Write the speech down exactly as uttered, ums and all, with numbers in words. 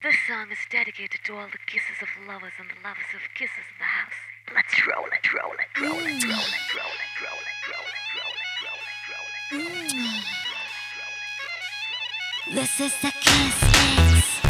This song is dedicated to all the kisses of lovers and the lovers of kisses in the house. Let's roll it, roll it, roll it, roll it, roll it, roll it, roll it, roll it, roll it, roll it, roll it, roll it, roll it, roll it, roll it. This is the Kiss Mix.